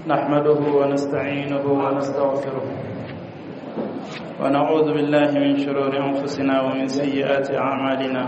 نحمده ونستعينه ونستغفره ونعوذ بالله من شرور أنفسنا ومن سيئات أعمالنا.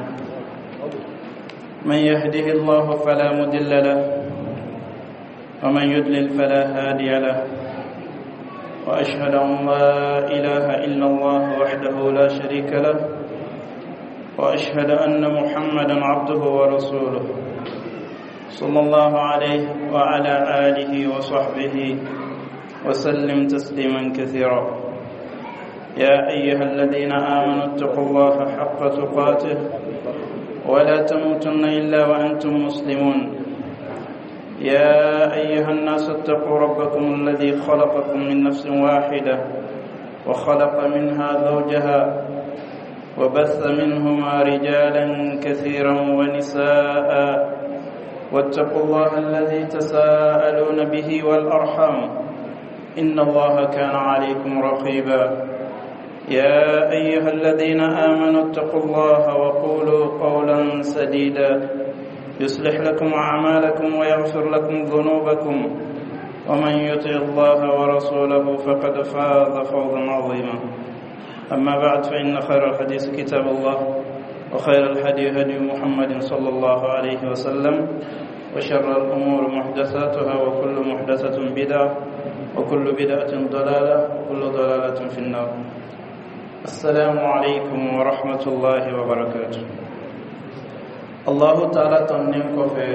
من يهده الله فلا مضل له ومن يضلل فلا هادي له، وأشهد أن لا إله إلا الله وحده لا شريك له، وأشهد أن محمدا عبده ورسوله صلى الله عليه وعلى آله وصحبه وسلم تسليما كثيرا. يا أيها الذين آمنوا اتقوا الله حق تقاته ولا تموتن إلا وأنتم مسلمون. يا أيها الناس اتقوا ربكم الذي خلقكم من نفس واحدة وخلق منها زوجها وبث منهما رجالا كثيرا ونساء، واتقوا الله الذي تساءلون به والأرحام إن الله كان عليكم رقيبا. يا أيها الذين آمنوا اتقوا الله وقولوا قولا سديدا يصلح لكم أعمالكم ويغفر لكم ذنوبكم، ومن يطع الله ورسوله فقد فاز فوزا عظيما. أما بعد، فإن خير الحديث كتاب الله، وخير الهدي هدي محمد صلى الله عليه وسلم، وشر الأمور محدثاتها، وكل محدثة بدعة، وكل بدعة ضلالة، وكل ضلالة في النار. السلام عليكم ورحمة الله وبركاته. الله تعالى تنين كفي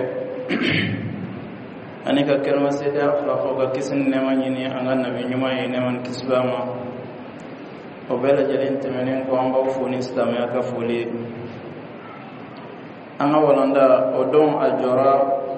أنك كلمة سيدة أخلاقك كسن نمان يني أنغا نبي نما ينمان كسباما وبلا جلين تمنين قوام بوفوني إسلامي أكفولي أنا ولندا أدون أجورا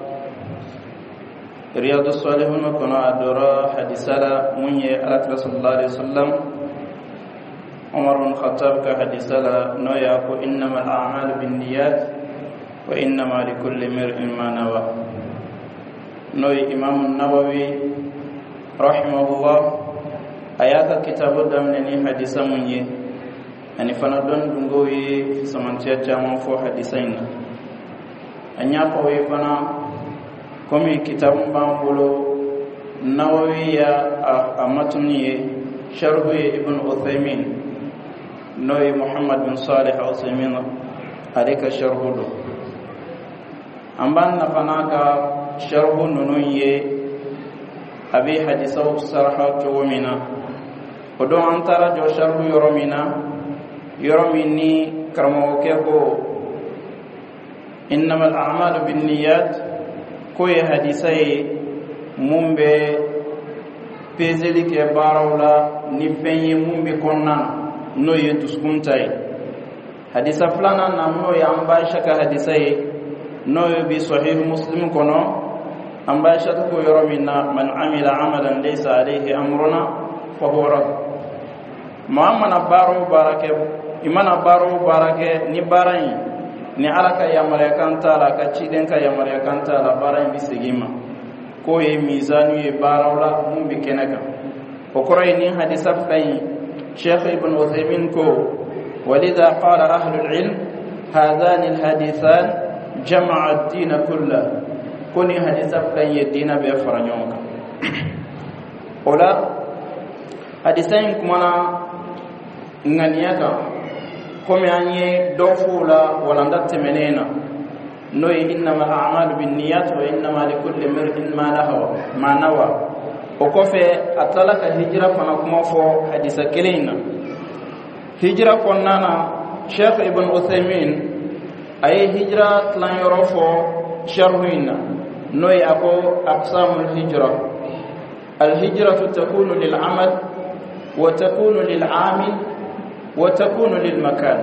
رياض الصالحون كنا أدورا حديثالا مني ألت رسول الله عليه وسلم عمر بن الخطاب كحديثالا نوياكو إنما الأعمال بالنيات وإنما لكل امرئ ما نوى. نوي إمام النووي رحمه الله آيات كتاب الدمني حديثا مني أني فندون دنگوي في سمانتيا جامع فو حديثين أنيا قوي فنا كمي كتاب بانبولو نووي أمتني شرح ابن عثيمين نوي محمد بن صالح عثيمين عليك شرح له أمبان نفناك شرح ننوي أبي حديثه صرحة جومنا ودو أنترى جو شرح يرمنا يرميني كرموكيكو إنما الأعمال بالنيات كوي حديثي مumbe pezeli ke barawla ni fenye mumbe konna no yeduskuntai hadisa fulana namno ya ambasha ka hadisai no bi sahih muslim kono ambasha ko yoromina man amila amalan laysa alayhi amruna fa huwa rad. muhammad baro barake imana baro barake ni barai ni alaka ya marekanta la ka ciden ka ya marekanta la barai bisigima ko ye mizanu ye barawla mumbi kenaka o koray ni hadisa fay sheikh ibn Uthaymin ko walidha qala ahlu alilm hadhan alhadithan jama'a ad-din kullah kuni hadisa fay ye dina be faranyonka ola hadisain kumana nganiyaka komi anye dofula wala ndatte menena noy innama al-a'malu binniyat wa innama likulli imrin ma nawa o kofe atalaka hijra fana kuma fo hadisa kelina hijra konnana sheikh ibn Uthaymin ay hijra tlan yorofo sharhuina noy ako aqsamul hijra. al-hijratu takunu lil-amal wa takunu lil-amil wa takunu lil-makan.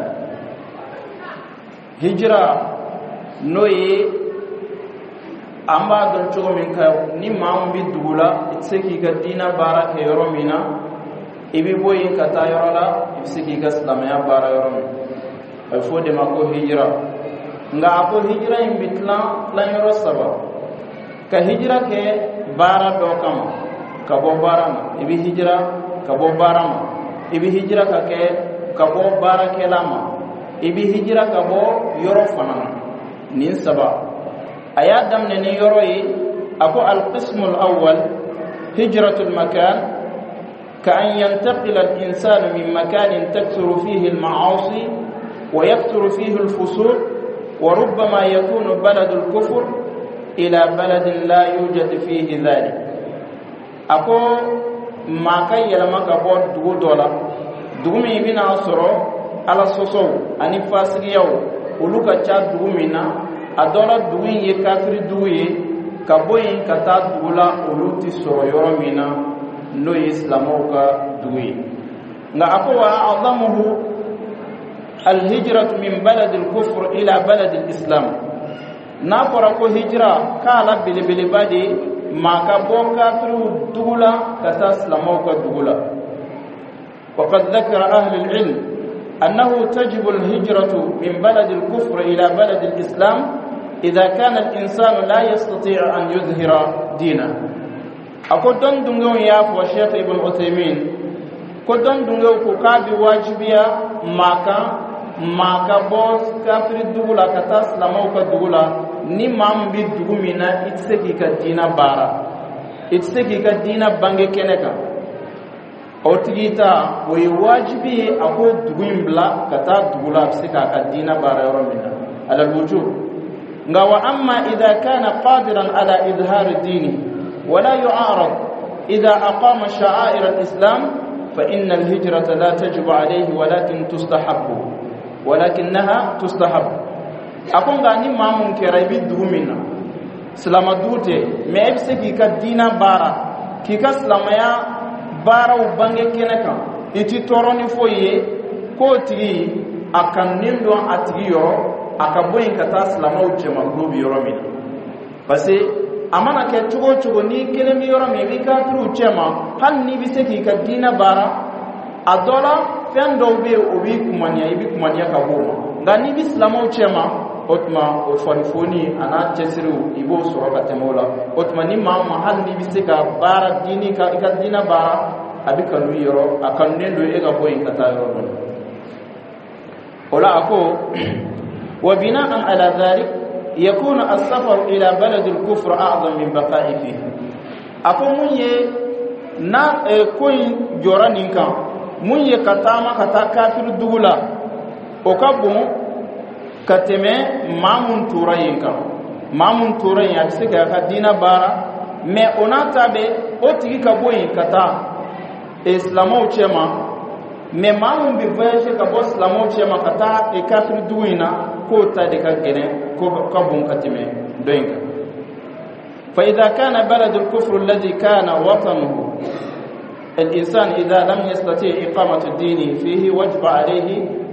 hijra noye amba don chogo min ka ni mam bi dugula tseki ga dina bara ke yoromina ibi boyi ka ta yorola ibseki ga islamaya bara yoromi ay fode mako hijra nga ako hijra in bitla la yoro saba ka hijra ke bara do kam ka bo barama ibi hijra ka bo barama ibi hijra ka ke ka bo bara ke lama ibi hijra ka bo yoro fanana nin saba aya damne ni yoro yi ako al qism al awwal هجرة المكان كأن ينتقل الإنسان من مكان تكثر فيه المعاصي ويكثر فيه الفسوق وربما يكون بلد الكفر إلى بلد لا يوجد فيه ذلك. أكو ما كي يلمك بود دو دولا دومي بنا أسرو على سوسو أني فاسقيو ولوكا تشاد دومينا أدولا دوين يكافر دوي كبوين كتا دولا ولوتي سرو يورومينا نو إسلاموكا دوي nga أكو أعظمه الهجرة من بلد الكفر إلى بلد الإسلام نافرقو هجرة كالا بلي بلي بادي ما كبو كافر دولا كتا إسلاموكا دولا. وقد ذكر أهل العلم أنه تجب الهجرة من بلد الكفر إلى بلد الإسلام إذا كان الإنسان لا يستطيع أن يظهر دينه. أقول دون دنيو يافو الشيخ ابن عثيمين كدون دنيو كوكابي واجبيا maka boss kafiri dugula kata islamoka dugula ni mambi dugumina itseki ka dina bara itseki ka dina bange keneka otigita way wajibi ako dugumbla kata dugula sika ka dina bara yoromina ala wujub nga wa amma idha kana qadiran ala izhar dini wala yu'arad idha aqama sha'air al-islam fa inna al-hijrata la tajibu alayhi walakin tustahabbu ولكنها تستحب أكون غاني مامون كريبي دومينا سلام دوتي ما يبسكي كدينا بارا كيكا سلاميا بارا وبانجي كنكا إتي توروني فويه كوتي أكن نمدو أتغيو أكبوين كتا سلاما وجمع غلوبي يرومينا بس أمانا كتوغو ني كلمي يرومي بيكا ترو جمع هل ني بسكي كدينا بارا أدولا fen do be obi kumania ka boma ngani bislamo chema otma o farifoni ana chesiru ibo soroka temola otma ni mama hal ni bisika bara dini ka dina bara abika lu yoro akanendo ega boy kata yoro ola ako wa bina'an ala dhalik yakunu as-safar ila balad al-kufr a'zam min baqa'i fihi ako munye na koy joraninka mun ye katama kata kafir dugula o kabun kateme mamun turayenka mamun turayen ya siga ka dina bara me onata be o tigi ka boyin kata islamo chema me mamun bi voyage ka bo islamo chema kata e kafir duina ko ta de ka gene ko kabun kateme doyinka fa idha kana balad al-kufr alladhi kana watanuhu الإنسان إذا لم يستطيع إقامة الدين فيه وجب عليه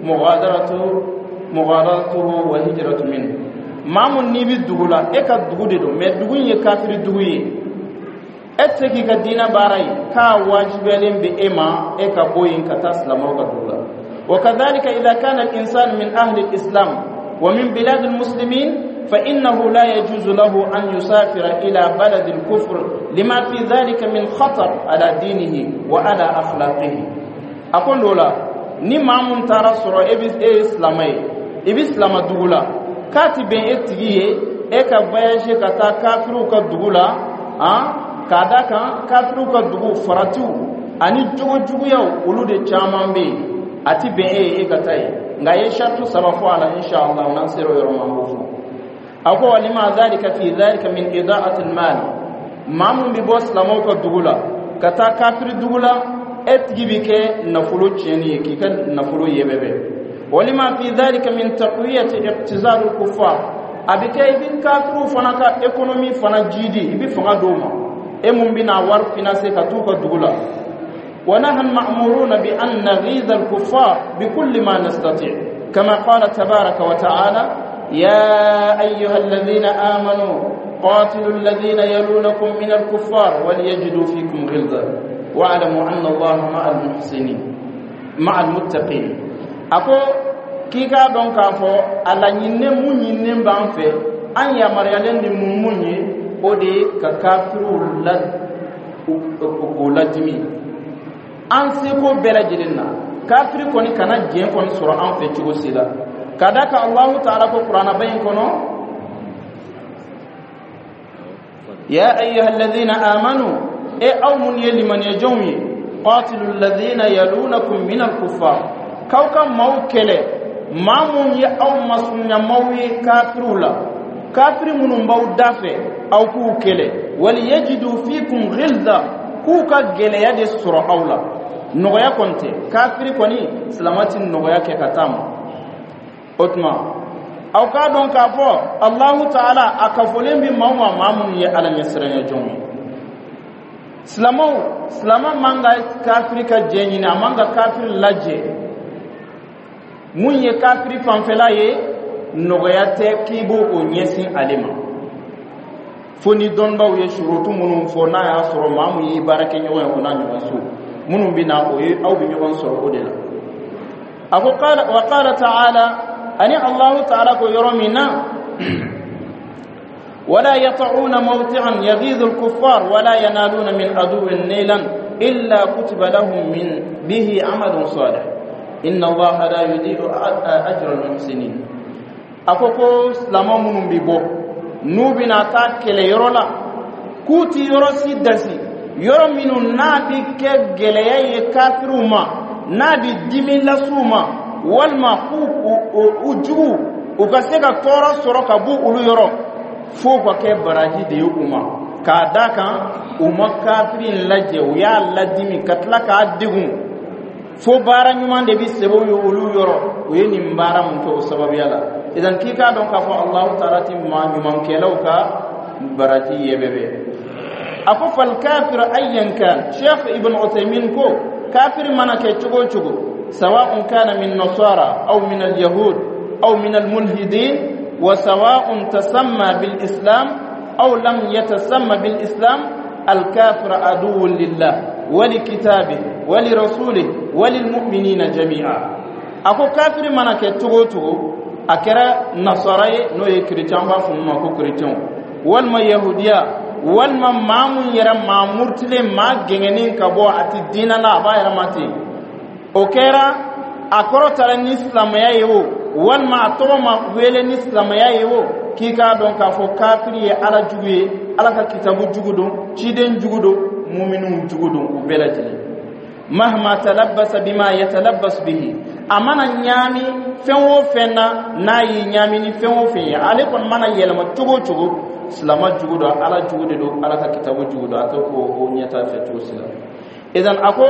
مغادرته وهجرة منه مامون نيبي الدغولا إكا الدغودو مي الدغون يكافر الدغوي أتسكي كدين باراي كا واجبالين بإما إكا بوين كتاسلم وكدغولا. وكذلك إذا كان الإنسان من أهل الإسلام ومن بلاد المسلمين فإنه لا يجوز له أن يسافر إلى بلد الكفر لما في ذلك من خطر على دينه وعلى أخلاقه. أقول له ni mamun tara soro islamai islam dugula katibe etiye e ka voyage kata kafiru ka dugula kada kan kafiru ka dugu faratu ani jugu yaw ulude chamambe ati be e gatai ngaye shartu sabafu ala inshallah nansiro yoromambufu ako walima dhalika fi dhalika min ida'ati al-mal mamun bi boss lamoka dugula kata kafir dugula etgibike nafulu cheni kika nafulu yebebe walima fi dhalika min taqwiyati iqtizar al-kuffar abike ibin kafiru fanaka economy fana jidi ibi fanga doma emumbina war finance katuka dugula ونحن مأمورون بأن نغيظ الكفار بكل ما نستطيع كما قال تبارك وتعالى يا أيها الذين آمنوا قاتلوا الذين يلونكم من الكفار وليجدوا فيكم غلظة واعلموا أن الله مع المحسنين مع المتقين أكو كيكا دونك أفو على نينمو نينم بانفي أن يمريالين دي مموني ودي ككافروا لدمي an seko belajilin na kafiri koni kana gen koni sura an fe cigo sila kadaka Allah ta'ala ko Qur'ana bayin kono ya ayyuhalladhina amanu e aw mun yeli man yajomi qatilul ladhina yalunakum min al-kuffar kawka mawkele mamun ya aw masunya mawi kafirula kafiri munum baw dafe aw ku kele wal yajidu fikum ghilza ku ka gele ya de sura awla nogoya konte kafiri koni salamatin nogoya ke katama otma aw ka don ka fo Allah ta'ala akafolen bi mawma mamun ya ala nyasranya jomi slama manga kafiri ka jenyi na manga kafiri laje mun ye kafiri fanfela ye nogoya te kibo o nyesin alima foni donbaw ye shurutu munun fo na ya soro mamu yi barake nyoya ko na nyoya su munun bina o ye aw bi nyogon soro o de la ako qala wa qala ta'ala ani Allah ta'ala ko yoromina ولا يطعون موطعا يغيظ الكفار ولا ينالون من عدو نيلا إلا كتب لهم من به عمل صالح إن الله لا يضيع أجر المحسنين أكوكو سلام من بيبو نوبنا تاكل يرولا كوتي يروسي دسي يرو من نابي كجليا كافرما نابي دمي لسوما والما أجو وكسيكا تورا سورا بو أولو يرو fo ko ke baraji de yuma ka daka umma kafirin laje ya ladimi katla ka digun fo bara nyuma de bi sebo yo ulu yoro o yeni mbara mun to sabab yala idan kika don ka fo Allah ta'ala tim ma nyuma kelaw ka baraji yebebe ako fal kafir ayyan kan Sheikh Ibn Uthaymeen ko kafir mana ke chugo chugo sawa'un kana min nasara aw min al-yahud aw min al-mulhidin وسواء تسمى بالإسلام أو لم يتسمى بالإسلام الكافر عدو لله ولكتابه ولرسوله وللمؤمنين جميعا أكو كافر منا كتوغو أكرا نصاري نو يكريتان بافن ما كو كريتان والما يهوديا والما مامون يرا مامورتلي ما جنين كبو أتي دينا لا با يرماتي أكرا أكرا ترى الإسلام يايو walma atoma wele ni islamaya yewo kika don ka fo kafiri ala juguye ala ka kitabu jugudon ciden jugudo mu'minun jugudon ko belatini mahma talabbasa bima yatalabbas bihi amana nyami fenwo fenna nayi nyami ni fenwo fen ale kon mana yelma tugo islama jugudo ala jugude do ala ka kitabu jugudo atoko o nyata fetu sila idan ako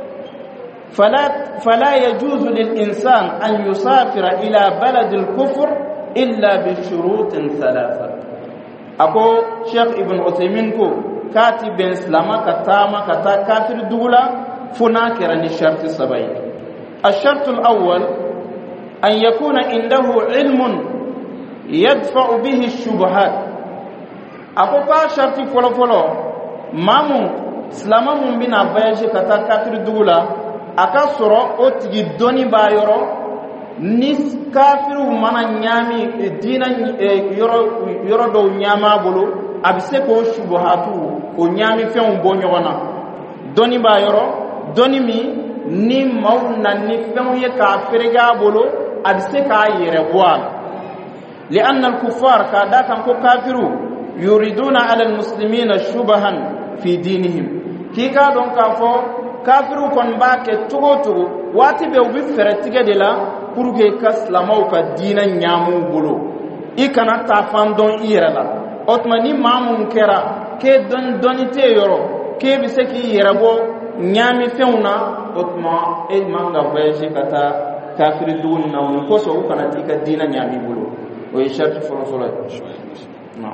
فلا يجوز للإنسان أن يسافر إلى بلد الكفر إلا بشروط ثلاثة أكو شيخ ابن عثيمين كو كاتب بن سلاما كتاما كتا كافر دولة فناكرا للشرط السبعين الشرط الأول أن يكون عنده علم يدفع به الشبهات أكو شرط فلو مامو سلاما من بنا بيجي كتا كافر دولة aka soro o tigi doni ba yoro ni kafiru mana nyami dina yoro do nyama bolo abise ko shubuhatu o nyami fen bo nyona doni ba yoro doni mi ni mauna ni fen ye kafirga bolo abise ka yere boal لأن الكفار كادا كان كو كافرو يريدون على المسلمين شبها في دينهم كيكا دون كافو kafiru kon ba ke tugo wati be ubi feretige de la pour que kaslamaw ka dina nyamu bolo ikana ta fandon ira la otmani mamun kera ke donite yoro ke bi se ki yerabo nyami feuna otma e manga voyage kata kafiri dun na on ko so kana tika dina nyami bolo o e shartu folo no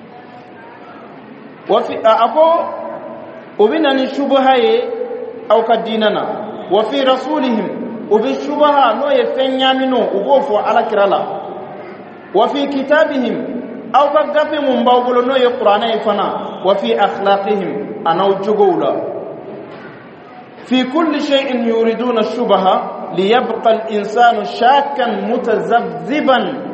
wa fi ako obina ni shubuhaye أو كديننا وفي رسولهم وبالشبهة نو يفنيا منه وبوفو على كرالا وفي كتابهم أو كغفي من باوبلو نو يقرآن يفنا وفي أخلاقهم أنا وجوغولا في كل شيء يريدون الشبهة ليبقى الإنسان شاكا متذبذبا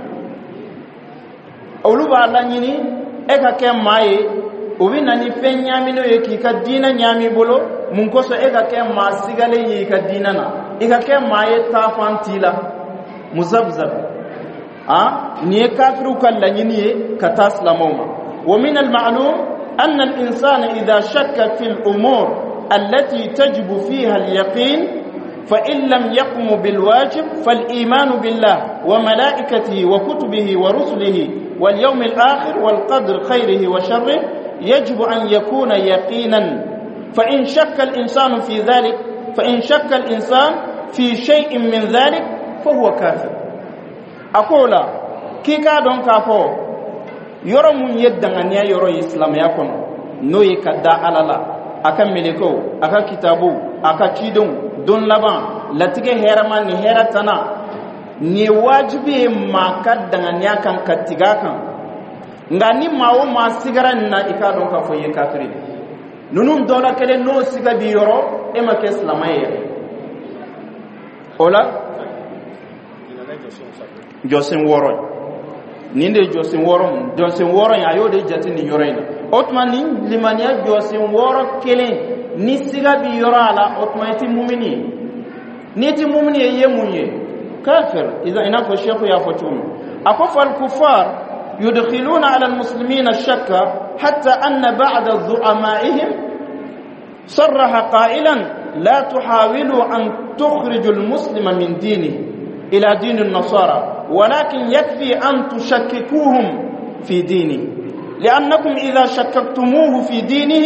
أولوبا الله نيني إكا كم ماي وبنا نفنيا منه يكي كدينا نيامي بولو munkoso ega ke masigale yi ka dinana ega ke maye tafantila muzabzab ni kafiru kallanyini ka taslamuma wa min al ma'lum أن الإنسان إذا شك في الأمور التي تجب فيها اليقين فإن لم يقم بالواجب فالإيمان بالله وملائكته وكتبه ورسله واليوم الآخر والقدر خيره وشره يجب أن يكون يقينا. فإن شك الإنسان في ذلك في شيء من ذلك فهو كافر. أقول كيكا دون كافو يرى من يدنغنيا يرى إسلام يكون نوي كدا على لا أكا ملكو أكا كتابو أكا كيدون دون لبان لاتيكي هيرمان هيرتنا ni wajibi ma kadanganya kan katiga kan ngani mawo ma sigara na ikadon ka foye kafiri nunum dola kele no siga bi yoro e ma ke islamaye ola josin woro ninde josin woro ya yode jati ni yorena otmani limania josin woro kele ni siga bi yoro ala otmati mu'mini ni ti mu'mini yemunye كافر إذا إنك الشيخ يافتون أكف الكفار يدخلون على المسلمين الشك حتى أن بعض زعمائهم صرح قائلا لا تحاولوا أن تخرجوا المسلم من دينه إلى دين النصارى ولكن يكفي أن تشككوهم في دينه لأنكم إذا شككتموه في دينه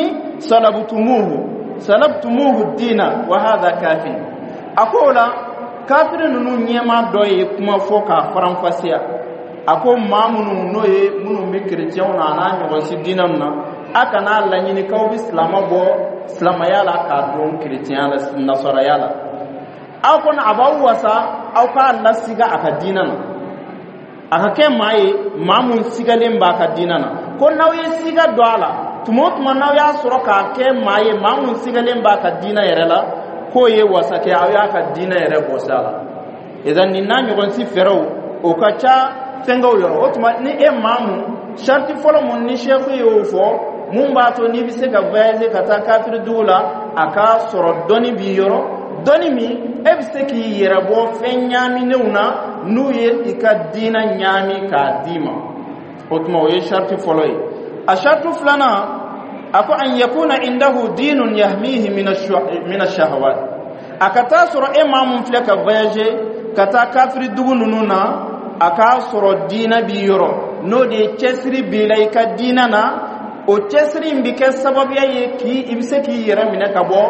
سلبتموه الدين وهذا كافي. أقول kafiri nunu nyema doye kuma foka faranfasiya ako mamunu noye munu mi chrétien na na nyo si dinam na aka na la nyini ka obi islama bo islama yala ka don chrétien la nasara yala ako na abawu wasa au ka Allah siga aka dinana aka ke mai mamun siga lemba aka dinana ko nawe siga doala tumot manaw ya soroka ke mai mamun siga lemba aka dina yerela ko ye wasake aya ka dina yere bosala idan ni nanyo gon si fero o kacha sengo yoro otuma ni e mamu sharti folo mon ni shefu yo fo mun ba to ni bise ga vaze kata kafir dula aka soro doni bi yoro doni mi e bise ki yere bo fenyami neuna nu ye ika dina nyami ka dima otuma o ye sharti folo yi a shartu fulana ako an yakuna indahu dinun yahmihi min ash-shahawat akata soro imamun fleka voyage kata kafiri dugununa aka soro dina bi yoro no de chesri bilay ka dina na o chesri mbike sababu ya ki ibse ki yera mina kabo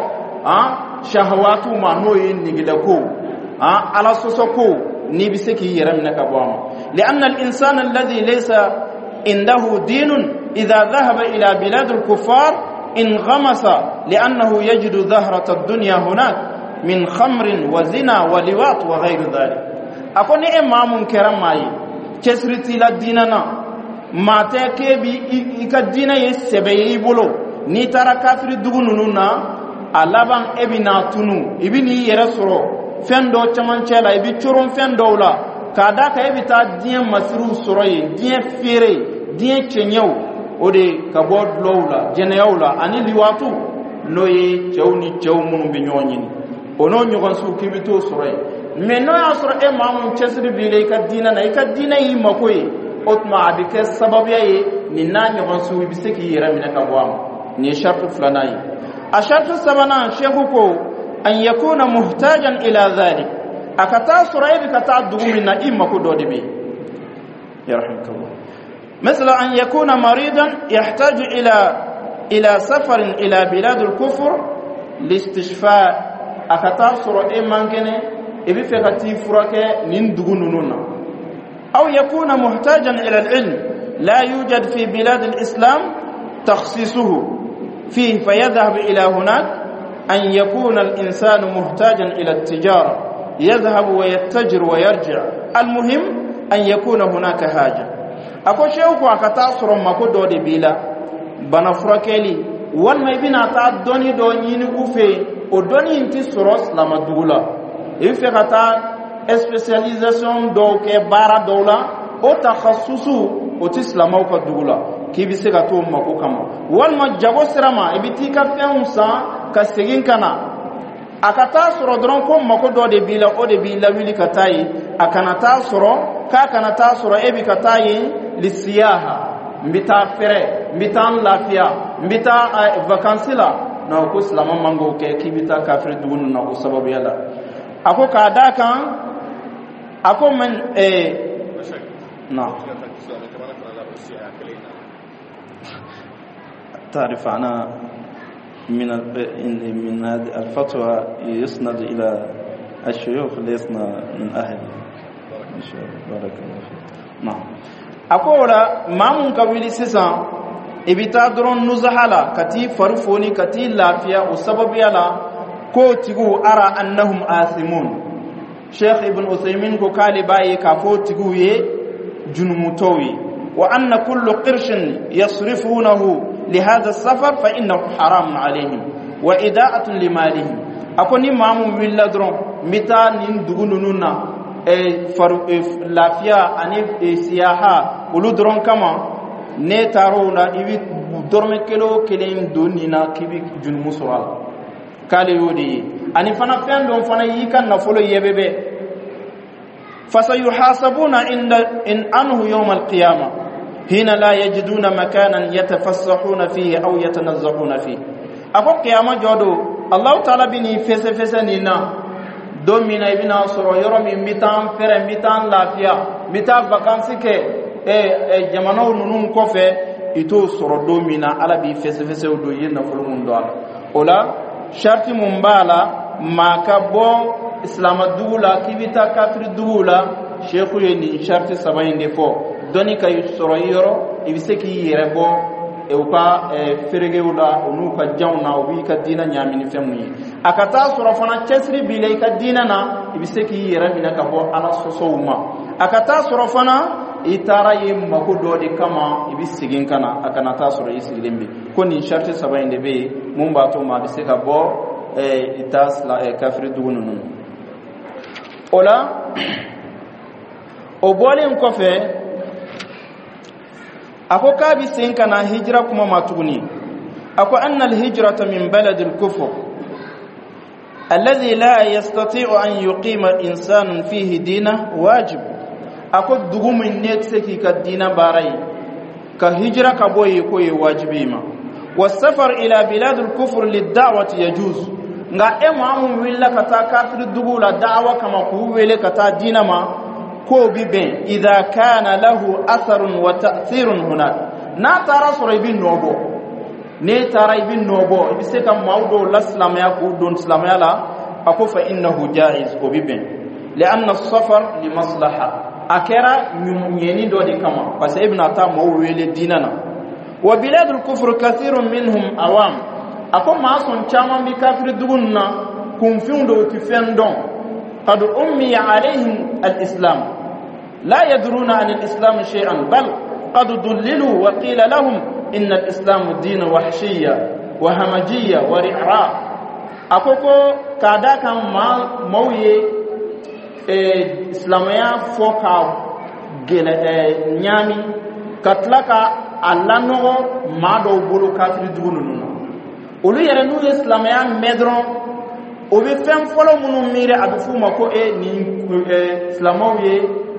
shahawatu ma no yin nigida ko ala sosoko ni bise ki yera mina kabo li anna al-insana alladhi laysa indahu dinun إذا ذهب إلى بلاد الكفار انغمس لأنه يجد ظهرة الدنيا هناك من خمر وزنا ولواط وغير ذلك. أكون إمام كرماي كسرتي لديننا ما تكبي إكدينا يسبي بلو نترى كافر دغنونا ألبان إبنا تنو إبني يرسرو فندو تمانشلا إبي تشورون فندولا كذا كإبي تدين مسرو سروي دين فيري دين تنيو ode kabod lowla jeneyawla ani liwatu noye chawni chawmun bi nyonyini ono nyogon su kibito soray mais no asro e mamun chesri bi lay ka dina yi makoy otma abike sabab yaye ni na nyogon su bi seki yiramina ka bwam ni shartu fulanayi a shartu sabana shehu ko an yakuna muhtajan ila dhalik akata soray bi kata dugumina imma ko dode be yarhamkallah مثل أن يكون مريضا يحتاج إلى سفر إلى بلاد الكفر لاستشفاء أكتار سورة إيمانكني إبي فكتي فرقة نندغنوننا أو يكون محتاجا إلى العلم لا يوجد في بلاد الإسلام تخصيصه فيه فيذهب إلى هناك أن يكون الإنسان محتاجا إلى التجارة يذهب ويتجر ويرجع المهم أن يكون هناك حاجة ako shew ko akata soro mako do de bila bana frakeli wal may bina ta doni do nyini ufe o doni inti soro slama dugula e fe kata spécialisation do ke bara dola o takhassusu o tislama ko dugula ki bi se gato mako kama wal ma jago sirama e biti ka fensa ka segin kana akata soro dron ko mako do de bila o de bila wili katai akana ta soro ka kana ta soro e bi katai lisiyaha mbita fere mbitan lafiya mbita vacances la na ko silama mango ke kibita kafir dugun na ko sababu yala ako ka da kan ako man na تعرف أنا من الفتوى يسند إلى الشيوخ ليسنا من أهل إن شاء الله بارك الله فيك نعم أقول ما من قبل سيسان إبتا درون نزحلا كتي فرفوني كتي لافيا وسبب يلا كوتيغو أرى أنهم آثمون شيخ ابن عثيمين كو قال باي كفوتيغو جنموتوي وأن كل قرش يصرفونه لهذا السفر فإنه حرام عليهم وإداءة لمالهم أكوني مامو ويلا درون متى ندغنونا لافيا أني سياحة ولو درون كما نتارونا إبي درم كيلو كلين دونينا كيبي جنمو سوال كالي يودي أني فانا فين دون فانا يكن نفولو يبيبي فسيحاسبون إن أنه يوم القيامة هنا لا يجدون مكانا يتفسحون فيه أو يتنزهون فيه أقول قيامة جودو الله تعالى بني فسنينا دومينا بنا سورو يرمي ميتان فر ميتان لافيا ميتان vacances ke jamano nunun kofe ito soro domina ala bi fese do yenda fulun do ala ola sharti mumbala makabo islam dula kibita kafir dula sheikhu yeni sharti sabayinde fo doni kay soro yoro ibiseki yerebo e uka feregewula onu ka jawna obi ka dina nyamini femuyi akata soro fana chesri bilay ka dina na ibiseki yerabina ka bo ala sosowuma akata soro fana itara yim makudo de kama ibisigin kana akana ta soro isilimbi koni sharti sabayinde be mumba to ma biseka bo itas la kafir dugunun ola obolen kofe ako kabi sen kana hijra kuma matuguni ako anna alhijrata min balad alkufr alladhi la yastati'u an yuqima insanun fihi dina wajib ako dugumin ne seki ka dina barai ka hijra ka boye ko ye wajibi ma wasafar ila bilad alkufr lid-da'wati yajuz nga mamu willa kata kafir dugula da'wa kama ku wele kata dina ma ko biben idha kana lahu atharun wa ta'thirun hunak na tara sura ibn nobo ne tara ibn nobo bise kam mawdo l'islam ya ko don islam ya la ako fa innahu jaiz ko biben li'anna as-safar li maslaha akera nyeni do de kama parce ibn ata mawwele dinana wa biladul kufr kathirun minhum awam ako ma son chama bi kafir dugunna kum fiundo ti fendon qad ummi alaihim al-islam لا يدرون عن الإسلام شيئا بل قد ضللوا وقيل لهم إن الإسلام دين وحشية وهمجية ورعراء أكوكو كادا كان موي إسلاميا فوكا نيامي كتلكا اللانو مادو بولو كافر دونو ولو يرنو إسلاميا مدرون obi fem folo munu mire adufu mako ni islamoye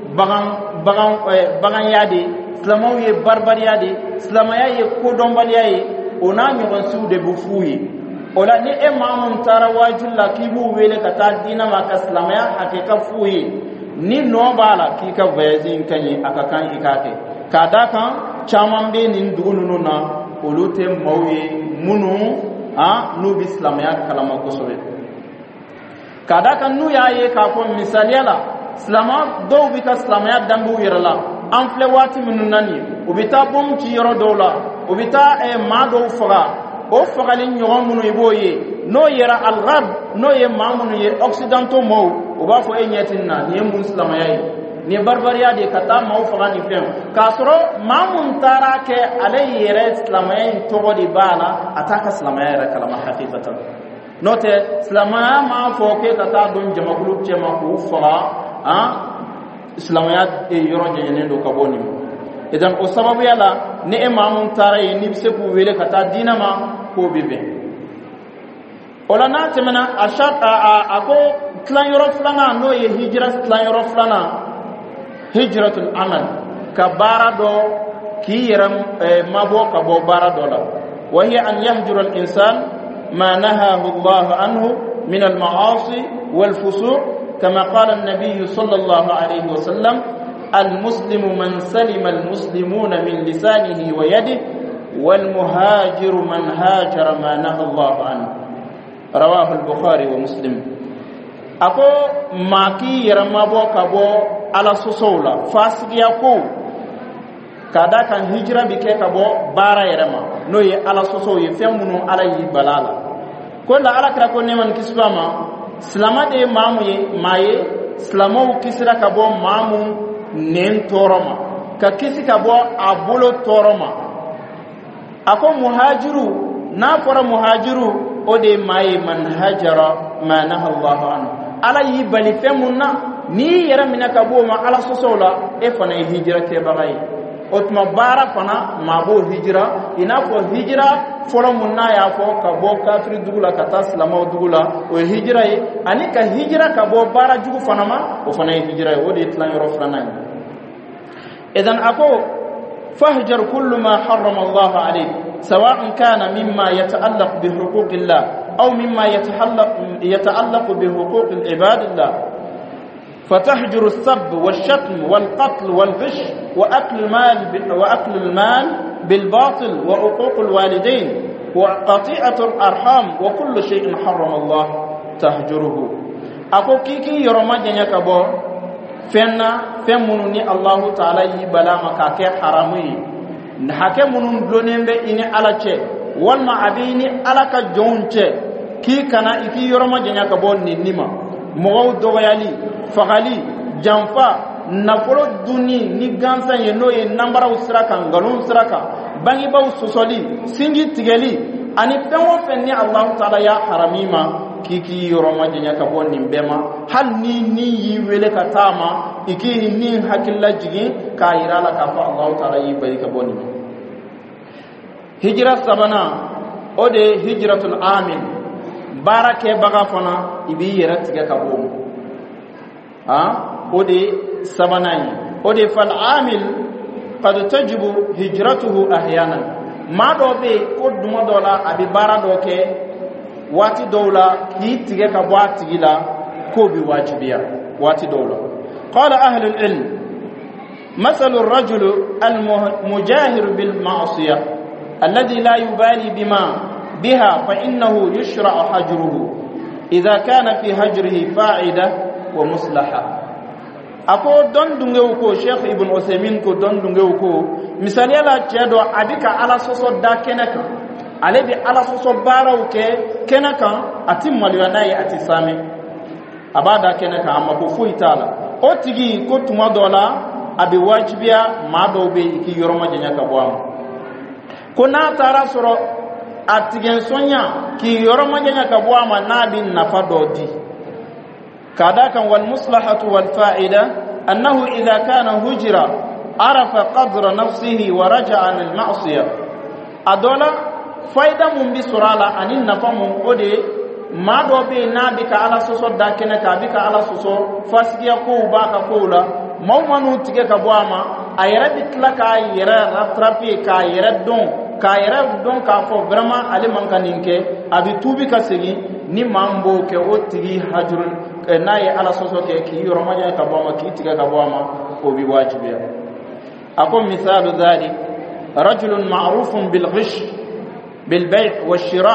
bagan yade islamawiye barbariyade islamaye ko dombaliye ona nyogon suude bu fuyi ola ni mamun tara wajulla kibu wele kata dina maka islamaya hakika fuyi ni no bala kika vayazin kanyi akakan ikate kada kan chamambe nin dugununu na olute mawye munu nu islamaya kalama ko sobe kada kan nu yaye ka ko misaliyala islama do bi ka islamaya dambu yirala amfle wati mununani ubita bom ci yoro dola ubita ma do faga o faga li nyogon munu iboye no yera al-ghab no ye mamunu ye occidentaux mo uba fo enyetinna ni mun islamaya ni barbaria de kata ma o faga ni fem kasro mamun tarake alay yera islamaya to di bala ataka islamaya ra kalama haqiqatan note islamaya ma fo ke kata don jama group chema ko faga islamaya yoro jene do kaboni idan o sababu yala ne mamun taray ni se ku wele kata dina ma ko bibe ola na temena ashat ako tlan yoro flana no ye hijra tlan yoro flana hijratul amal kabara do كي يرم مبوك أبو باردولا، وهي أن يهجر الإنسان ما نهاه الله عنه من المعاصي والفسوق، كما قال النبي صلى الله عليه وسلم: المسلم من سلم المسلمون من لسانه ويده، والمهاجر من هاجر ما نهى الله عنه. رواه البخاري ومسلم. أكو ماكي يرمبو كبو على سوسولا فاسقيا كو kada kan hijra bi ke kabo bara yerema no ye ala soso ye femunu ala yi balala ko la ala kra ko neman kisbama slama de mamu ye maye slamo kisra kabo mamu nen toroma ka kisi kabo abulo toroma ako muhajiru na fara muhajiru o de maye man hajara ma naha Allah an ala yi bali femunna ni yera mina kabo ma ala soso la e fana hijra ke bagai otuma bara fana mabo hijra inafo hijra foro munna ya fo ka bo kafiri dugula kata salama dugula o hijra yi ani ka hijra ka bo bara jugu fana ma o fana hijra o de tlan yoro fana idan ako fahjar kullu ma harrama Allah alayk sawa'an kana mimma yata'allaq bi huquqillah aw mimma yata'allaq bi huquqil ibadillah. فتهجر السب والشتم والقتل والغش وأكل المال بالباطل وعقوق الوالدين وقطيعة الأرحام وكل شيء حرم الله تهجره. أكو كيكي يرمى جنيك أبو فينا فمنوني الله تعالى يبلا مكاكي حرامي نحكي منون دونين بي إني على چه والما عبيني على كجون چه كي كنا إكي يرمى جنيك أبو ننما مغو دوغيالي fagali janfa nafolo duni ni gansan ye no ye nambara usraka ngalon usraka bangi ba usosoli singi tigeli ani fenwo fenni Allah taala ya haramima kiki yoroma jenya ka bonni bema hal ni yi wele katama iki ni hakilla jigi ka irala ka fa Allah taala yi bari ka bonni hijra sabana ode hijratul amin barake baga fana ibi yera tiga ka bonni ودي سبناي ودي فالعامل قد تجب هجرته احيانا ما دوبي قد ما دولا ابي بارا دوكي واتي دولا كي تيغا كبواتي لا كوبي واجبيا واتي دولا. قال اهل العلم: مثل الرجل المجاهر بالمعصيه الذي لا يبالي بها فانه يشرع حجره اذا كان في هجره فائده ومصلحه. ako don dungew ko Sheikh Ibn Usaymin ko don dungew ko misali ala cedo abika ala soso da kenaka alebi ala soso baraw ke kenaka atimmal yanayi atisami abada kenaka amma ko fuitala o tigi ko tuma dola abi wajibiya ma do be ki yoroma jenya ka boam ko na tara soro atigen sonya ki yoroma jenya ka boama nabi nafa dodi كذاك والمصلحة والفائدة أنه إذا كان هجرا عرف قدر نفسه ورجع عن المعصية أدولا فائدة من بسرالة أن النفع من قدي ما دوبي نابك على سوسو داكنك بك على سوسو فاسقيا باك قولا مومنو تيكا بواما أيرا بتلك أيرا رترابي كايرا دون كافو برما علي منك نينكي أبي توبي كسيغي ni mambo ke otigi hajrun nayi ala soso ke ki yoroma ka boma ki tiga ka boma ko bi wajibiya. akom misalu dhalik rajulun ma'rufun bil ghish bil bay' wash shira'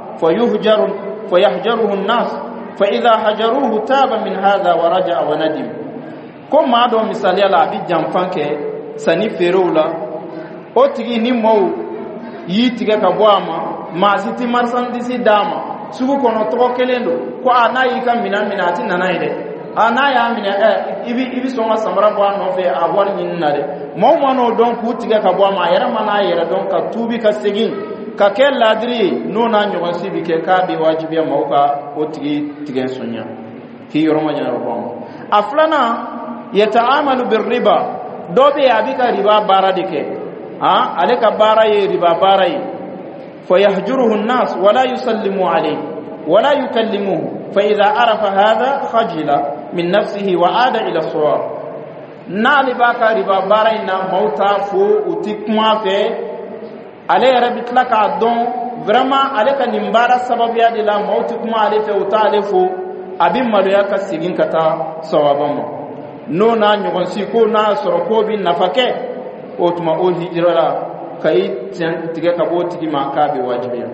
fayahjaruhu an-nas fa idha hajaruhu taba min hadha wa raja'a wa nadim. ko ma do misali ala bi jamfanke sani ferola otigi ni mo yi tiga ka boma ma siti marsandisi dama sugu kono to kelendo ko anayi kan minati nanaide anaya mina ibi songa samara bwa no fe awar nyinna de mo no don ku tiga ka bwa ma yera mana yera don ka tubi ka segin ka kel ladri no na nyo sibi ke ka bi wajibi mauka o tigen sonya ki yoroma nyana bwa aflana yataamalu birriba dobe abika riba baradike aleka bara ye riba bara ye فيهجره الناس ولا يسلم عليه ولا يكلمه فإذا عرف هذا خجل من نفسه وعاد إلى الصواب. nali baka riba baraina mauta fo utikma fe ale rabitla ka don vraiment ale ka nimbara sababu ya de la mauti kuma ale fe uta ale fo abin madoya ka sigin kata sawabama no na nyogon si ko na soro ko bi nafake o tuma o hijrala kai tige ka bo tigi ma ka be wajibi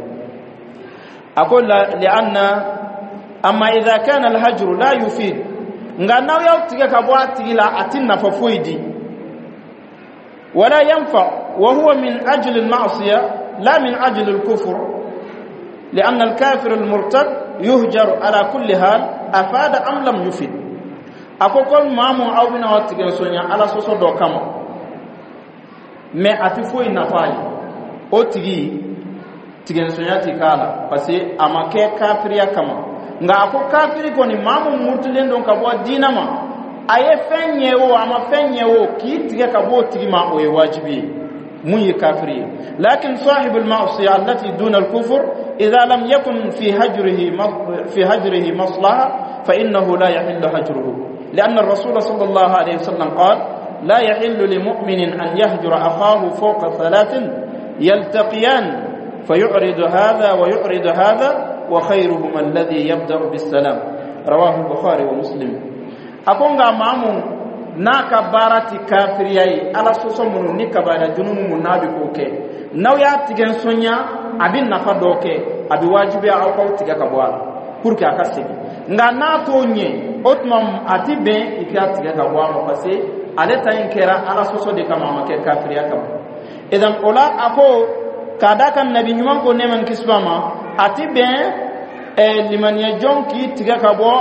aqul li anna amma idha kana al hajr la yufid nga naw yaw tige ka bo tigi la atin nafa foidi wala yanfa wa huwa min ajli al ma'siyah la min ajli al kufr لأن الكافر المرتد يهجر على كل حال أفاد أم لم يفيد أقول مامو أو بنا واتجن سونيا على سوسو دو كما ما أتفوي نفاي أو تجن سونيا تكالا بس أما كافريا كما nga ako kafiri koni mamu murtulen don kabo dinama aye fenye wo ama fenye wo ki tige kabo tigima o wajibi mun kafiri lakin sahib al ma'siyah allati duna al kufr إذا لم يكن في هجره مصلحة فإنه لا يحل هجره لأن الرسول صلى الله عليه وسلم قال لا يحل لمؤمن أن يهجر أخاه فوق 3 يلتقيان فيعرض هذا ويعرض هذا وخيرهما الذي يبدأ بالسلام رواه البخاري ومسلم أقول مامو ناكا باراتي كافرياي على سوسمونو نيكابالا جنونو منابيكوكي نو يا تيغن سونيا abin nafa doke abi wajibi a ko tiga ka bwala pour que akasigi nga na to nye otmam atibe ikia tiga ka bwala parce aleta inkera ala soso de kama make kafiriya kama idan ola ako kadaka nabi nyuma ko neman kisbama atibe liman yajon ki tiga ka bo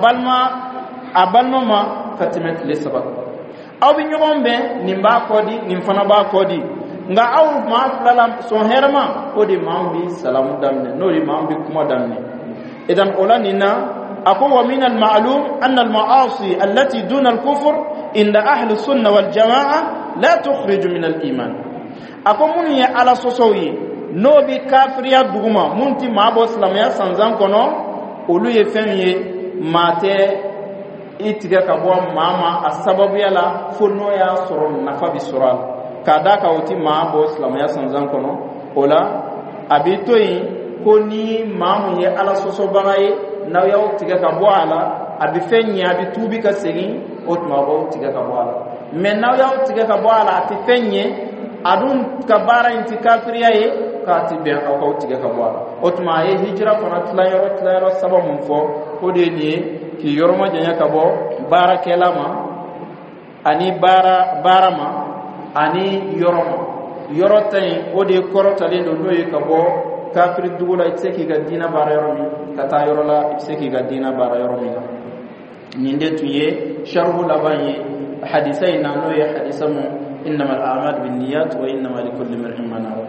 abalma ma katimet le sabab aw bi nyombe nimba kodi nimfana ba kodi nga aw ma salam son herma o di mambi salamu damne no di mambi kuma damne idan olanina aqul wa min al ma'lum anna al ma'asi allati duna al kufr inda ahli sunnah wal jamaa la tukhrij min al iman aqul mun ya ala sosoyi no bi kafriya duguma munti ma bo islamya sanzan kono olu ye fenye mate itiga ka bo mama asababu yala fonno ya soro nafa bi sural kadaka uti ma bo islam ya sanzan kono ola abitoyi ko ni mamu ye ala soso bagaye na ya utiga ka bo ala abifenyi abitubi ka segi otma bo utiga ka bo ala men na ya utiga ka bo ala atifenye adun kabara inti kafiriya ye ka tibe ka utiga ka bo ala otma ye hijra kono tlayoro sababu mfo ko de ni ki yoroma janya ka bo barakelama ani barama ani yorotay ode korotale do noy ka bo kafir dugula itseki ga dina bara yoromi kata yorola itseki ga dina bara yoromi ninde tuye sharhu labanye hadithaina noy hadithamu innama al-a'mal binniyat wa innama likulli imrin ma nawa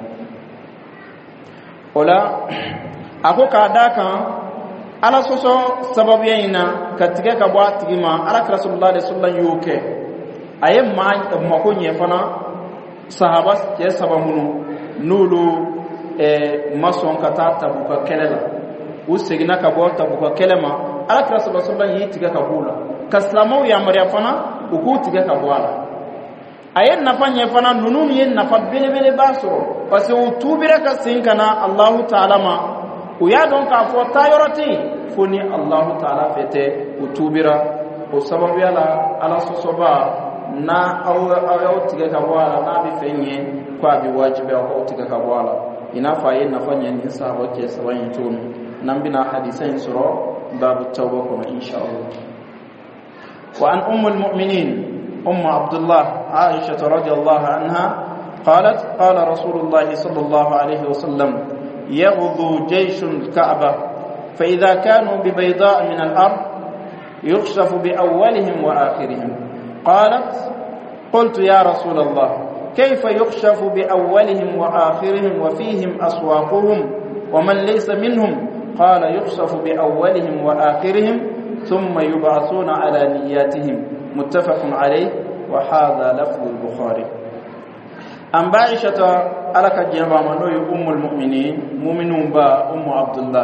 ola ako kadaka ala soso sababu yana katika ka bo atigima ala rasulullah sallallahu alaihi wasallam yuke aye mako nyefana sahaba ke sabamunu nulu mason kata tabuka kelela usegina ka bo tabuka kelema ala rasulullah sallallahu alaihi wasallam ka bula kaslamo ya mariya fana ukuti ka bwala aye nafanya fana nunun yen nafa bele baso parce utubira ka sinkana Allah ta'ala ma uya don ka fo tayoroti foni Allah ta'ala fete utubira o sababu yala ala sosoba na aw tiga ka bwala na bi fenye kwa bi wajibi aw tiga ka bwala ina faye nafanya ni sahaba ke sawan tunu nambina hadisain sura babu tawba kuma insha Allah wa an ummul mu'minin عبد الله عائشة رضي الله عنها قالت قال رسول الله صلى الله عليه وسلم يغزو جيش الكعبة فإذا كانوا ببيضاء من الأرض يخشف بأولهم وآخرهم قالت قلت يا رسول الله كيف يخشف بأولهم وآخرهم وفيهم أسواقهم ومن ليس منهم قال يخشف بأولهم وآخرهم ثم يبعثون على نياتهم متفق عليه وهذا لفظ البخاري أن عائشة ألك جنبا منوي أم المؤمنين مؤمنون با عبد الله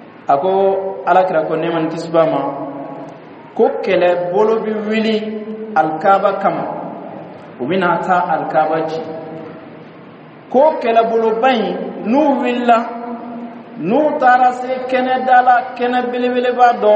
أكو ألك ركو نيمان كسباما كو كلا بولو بي ويلي alkaba kama u bina ta alkaba ci ko kela bolo bayi nu willa nu tara se kene dala kene bilibili ba do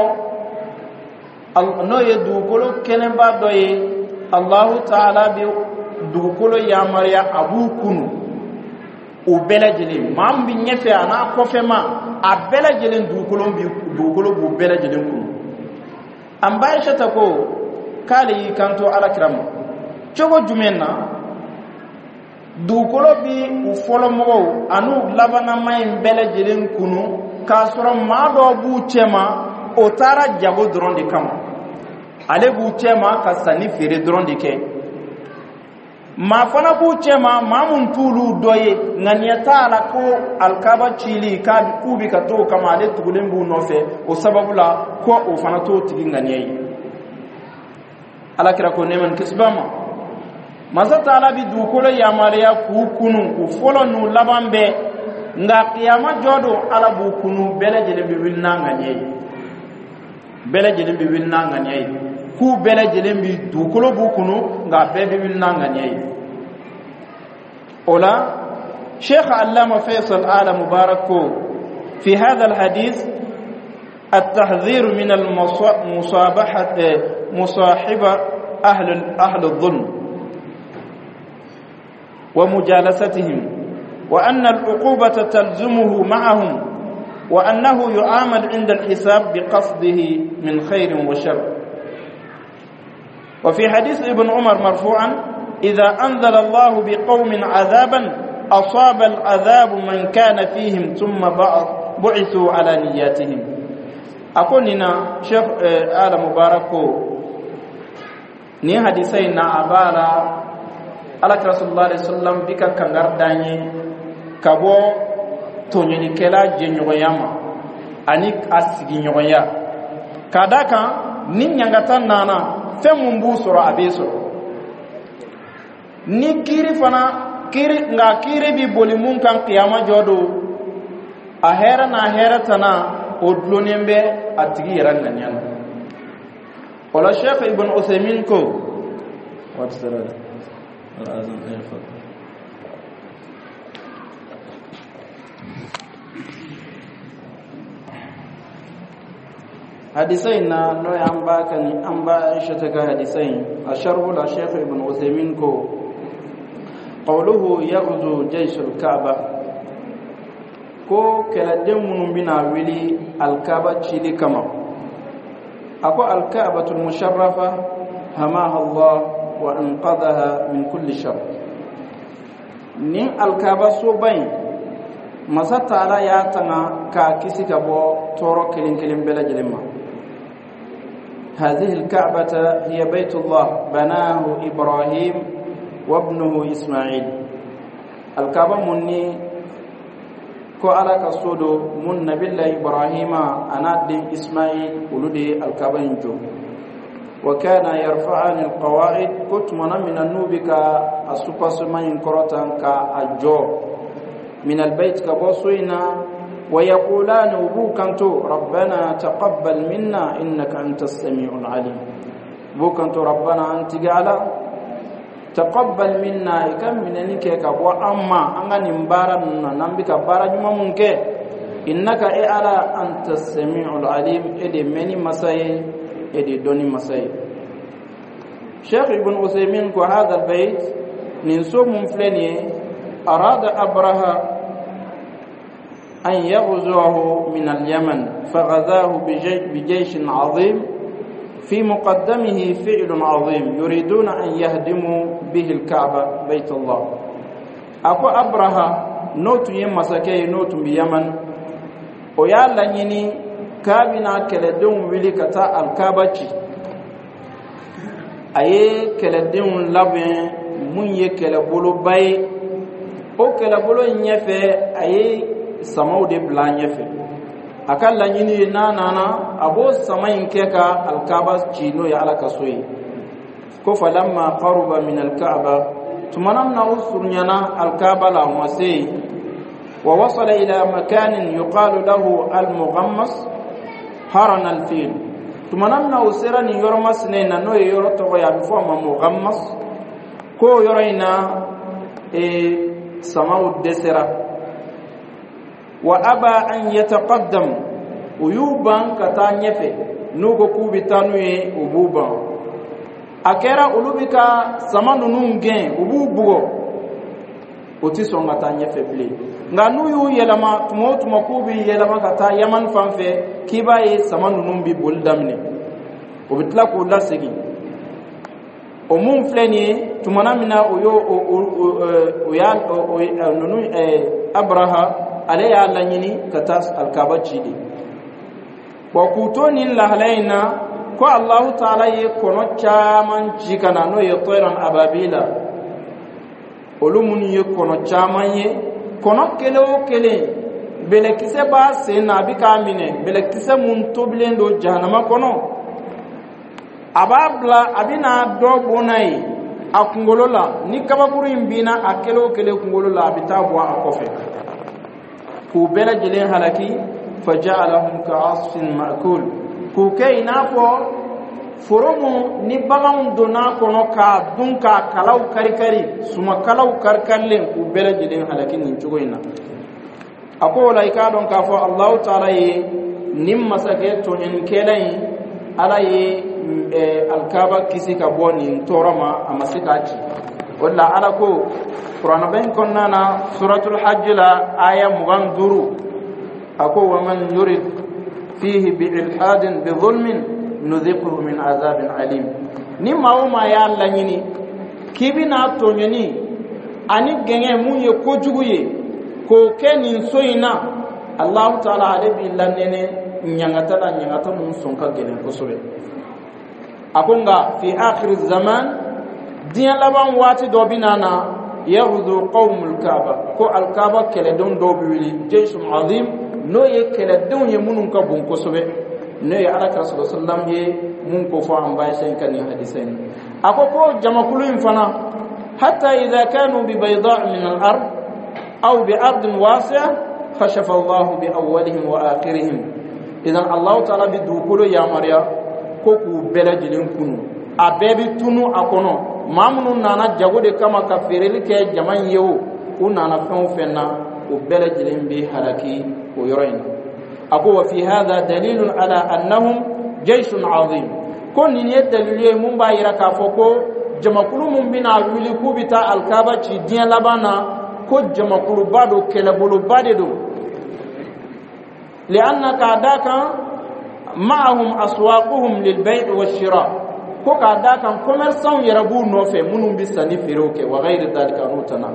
no ye dugukolo kene ba do ye Allahu ta'ala bi dugukolo yamariya abu kunu o belajelen mam bi nyefe ana ko fe ma a belajelen dugukolo bu belajelen kunu an baisha ta ko kali kanto alakram chogo jumenna dugukolo bi u folo mo anu labana may belajelen kunu ka soro ma do bu chema o tara jago dron de kam ale bu chema ka sani fere dron de ke ma fana bu chema mamun tulu doye nganyata la ko alkaba chili ka kubi ka to kama ale tugulen bu nofe o sababu la ko o fana to tigi nganyai ala kira ko neman kisbama masa taala bi du ko ya mariya ku kunu ku folo nu labambe nga qiyama jodo ala bu kunu bele jele bi wilna nganyai bele jele bi wilna nganyai ku bele jele bi du ko bu kunu nga be bi wilna nganyai أولا شيخ علامة فيصل آل مبارك في هذا الحديث التحذير من مصاحبة أهل الظلم ومجالستهم وأن العقوبة تلزمه معهم وأنه يعامل عند الحساب بقصده من خير وشر. وفي حديث ابن عمر مرفوعا إذا أنزل الله بقوم عذابا أصاب العذاب من كان فيهم ثم بعثوا على نياتهم. أقول لنا شيخ آل مبارك ni hadisai na abara alak rasulullah sallallahu bika kangar danye kabo tonyeni kela jenyoyama ani asigi nyoya kadaka nin nyangata nana femumbu soro abeso ni kiri fana kiri bi boli mun kan qiyama jodo ahera na ahera tana odlonembe atigi yaran nanyan wala Sheikh Ibn Uthaymin ko what's the al-azam ayfaq hadisain na no yamba kan amba Aisha ta ga hadisain asharu la Sheikh Ibn Uthaymin ko قوله يغزو جيش الكعبة كو كلادم من بنا ولي الكعبة تشيلي كما أكو الكعبة المشرفة حماها الله وأنقذها من كل شر ني الكعبة صوبين مسات على ياتنا كاكيسي كبو تورو كلين كلين بلا جلما هذه الكعبة هي بيت الله بناه إبراهيم وابنه إسماعيل الكعبة مني كو على كسودو من نبي الله إبراهيم أنا دين إسماعيل ولدي الكعبة ينجو وكان يرفعان القواعد كتمنا من النوبك السباس ما ينكرتان كأجو من البيت كبوسوينا ويقولان وبوكنتو ربنا تقبل منا إنك أنت السميع العليم بوكنتو ربنا أنت قال تقبل منا كم منني كبوا أما أنا نمبارا ننبك بارا جم منك إنك على أنت السميع العليم إدي مني مساي إدي دوني مساي شيخ ابن عثيمين هذا البيت ننسو منفلني أراد أبرهة أن يغزوه من اليمن فغزاه بجيش عظيم في مقدمه فعل عظيم يريدون أن يهدموا به الكعبة بيت الله أكو أبرهة نوت يمسكي نوت بيمن ويالا يني كابنا كالدون ولكتا الكعبة أي كالدون لبن من يكالبولو باي o kala bolo nyefe ay samaw de bla nyefe akalla nyini na abo samayin keka alkaba chino ya alaka soyi ko falamma qaruba min alkaaba tumanamna usurnyana alkaba la wasi wa wasala ila makanin yuqalu lahu almughammas harana alfil tumanamna usera ni yoro masne na no yoro to ya bifo ma mughammas ko yoro ina samau desera wa aba an yataqaddam uyuban kata nyefe nugo kubitanu ye ububa akera ulubika samanu nungen ububugo otisonga ta nyefe ble nganu yu yelama tumo kubi yelama kata yaman fanfe kiba ye samanu numbi boldamne obitla ko lasegi o mum fleni tumana mina oyo nunu abraha alayya lanyini katas alkaba chidi wa kutoni lahalaina ko allah ta'ala ye kono chaman chikana no ye toiran ababila olumun ye kono chaman ye kono kele o kele bele kise ba se na bi kamine bele kise mun tobilen do jahannama kono ababla abina do bonai akungolola ni kabakuru imbina akele o kele kungolola abitabwa akofe ku bela jelen halaki faja'alahum ka'asfin ma'kul ku kayna fo foromo ni bagam dona kono ka dunka kalaw karikari suma kalaw karkarlen ku bela jelen halaki nin jogoyna ako laika don ka fo allah ta'ala yi nim masake to en kelay ala yi alkaba kisi ka boni torama amasikachi wala ala ko qur'an ben konnana suratul hajj la aya mugan duru ako wa man yurid fihi bi ilhadin bi dhulmin nudhiquhu min azabin alim ni mauma ya lanyini kibina to nyani ani genge munye ko juguye ko kenin soina allah ta'ala alabi lanene nyangata mun sonka genen ko sobe akunga fi akhir zaman diya laban wati do binana yaghzu qawmul kaaba ko al kaaba kele don do biwili jayshun azim no ye kele don ye munun ka bon ko sobe no ye ala rasul sallam ye mun ko fo am bay sen kan hadisain akoko jamakulu infana hatta idha kanu bi bayda' min al ard aw bi ard wasi'a khashafa Allah bi awwalihim wa akhirihim idan Allah ta'ala bi dukulu ya maria ko ku belajilin kunu abebi tunu akono mamunu nana jagode kama kafireli ke jaman yewu unana fen fenna o belajilin bi halaki o yoroyin ako wa fi hadha dalilun ala annahum jayshun azim kon ni dalilye mun ba yira ka foko jamakulu mun bina wili kubita alkaba ci dia labana ko jamakulu bado kelebulu badedo li'annaka daka ma'ahum aswaquhum lilbay' wash-shira' ko ka da kan commerçant yarabu no fe munum bisani firoke wa ghayr dhalika nutana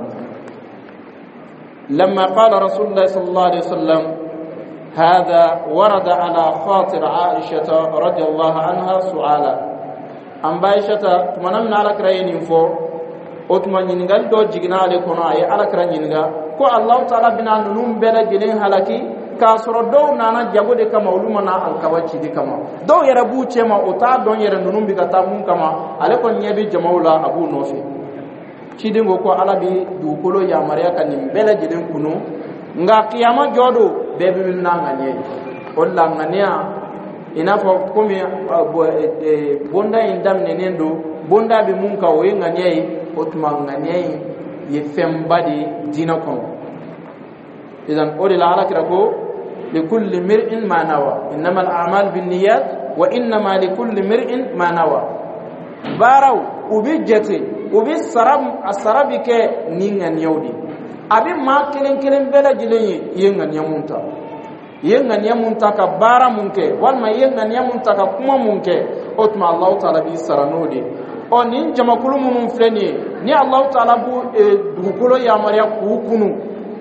lamma qala rasulullah sallallahu alaihi wasallam hadha warada ala khatir aisha radhiyallahu anha su'ala am baisha manam na alakrayni fo otman ningal do jignale kono ay alakrayni nga ko allah ta'ala bina num bela gelen halaki ka soro do nana jagode kama uluma na alkawachi di kama do yara bu chema ota don yara nunum bi kata mun kama ale ko nyebi jamaula abu nofi chidingo ko alabi du kolo ya maria kanim bela jiden kunu nga kiyama jodo bebi min na nganye olla ngania ina fo komi bonda indam nenendo bonda bi mun ka o nganye otuma nganye ye fembadi dina kono idan odi la alakira ko likulli mir'in ma nawa innamal a'mal binniyat wa innama likulli mir'in ma nawa baraw ubi jete ubi sarabike ningan yawdi abi ma kelen bela jilenyi yengan yamunta ka bara munke walma yengan yamunta ka kuma munke otma allah taala bi saranodi oni jamakulu munun fleni ni allah taala bu dukulo ya maria ku kunu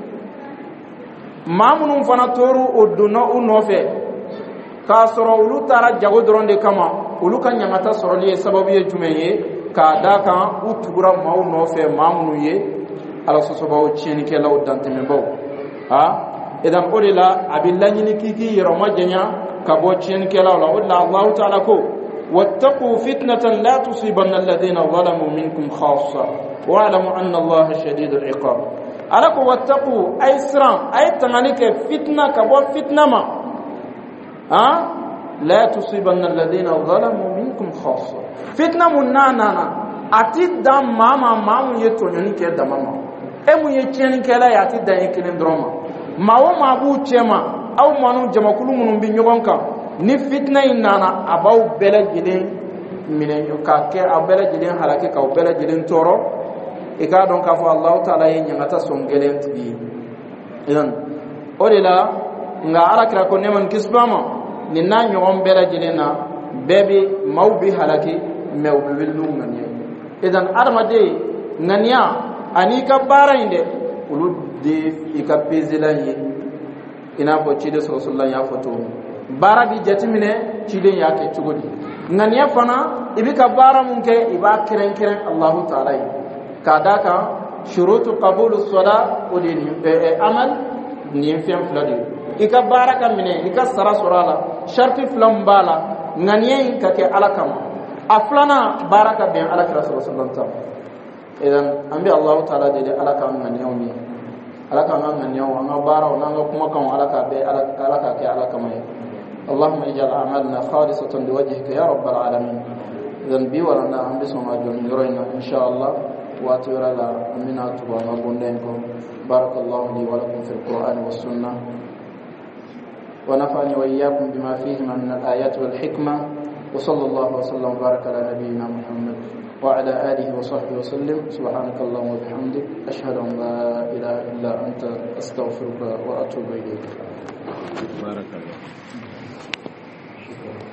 mamunun fana toru oduna unofe ka soro ulu tara jago dronde kama ulu kan nyangata soro liye sababu ye jumeye ka daka utugura mawu nofe mamunu ye ala sosobawo cheni ke law danteme baw ha idan odila abillahi ni kiki yero jenya ka bo cheni ke law la odla allah ta'ala ko wattaqu fitnatan la tusibanna alladhina zalamu minkum khassa wa alamu anna allaha shadidul iqab alako wattaqu ay sran ay tananike fitna ka bo fitna ma ha la tusibanna alladhina zalamu minkum khassa fitna munana ati dam mama yeto nyani ke damama emu ye tieni kala ya ati dan ekelen droma mawo mabu chema aw manu jamakulu munun bi nyogon kan ni fitna inana abaw bela jilin minen ka ke abela jilin halake ka bela jilin toro e ka don ka fo Allah taala yin nyata songelen tibi idan odela nga arakira ko neman kisbama ni na nyogon bela jilin na bebi mawbi halake mewbe willu ngani idan armade ngania ani ka bara inde ulu de ikapezela yi ina ko cide sallallahu ya foto bara bi jatimine cide yake cugodi ngania fana ibika bara munke iba kiren Allah taala kadaka shurutu qabul as-sala udini amal ni fem fladi ika baraka mine ika sara surala sharti flambala ngania kake alakam aflana baraka bin alaka sallallahu alaihi wasallam idan ambi Allah taala de alaka ngania ni alaka ngania wa bara wa nga kuma kan alaka be alaka ke alaka mai اللهم اجعل اعمالنا خالصه لوجهك يا رب العالمين ذنبي ولنا عم بسمع جون يرينا ان شاء الله واتيرا لا امنا تبارك بندنكم بارك الله لي ولكم في القران والسنه ونفعني واياكم بما فيهما من الايات والحكمه وصلى الله وسلم وبارك على نبينا محمد وعلى اله وصحبه وسلم سبحانك اللهم وبحمدك اشهد ان لا اله الا انت استغفرك واتوب اليك بارك الله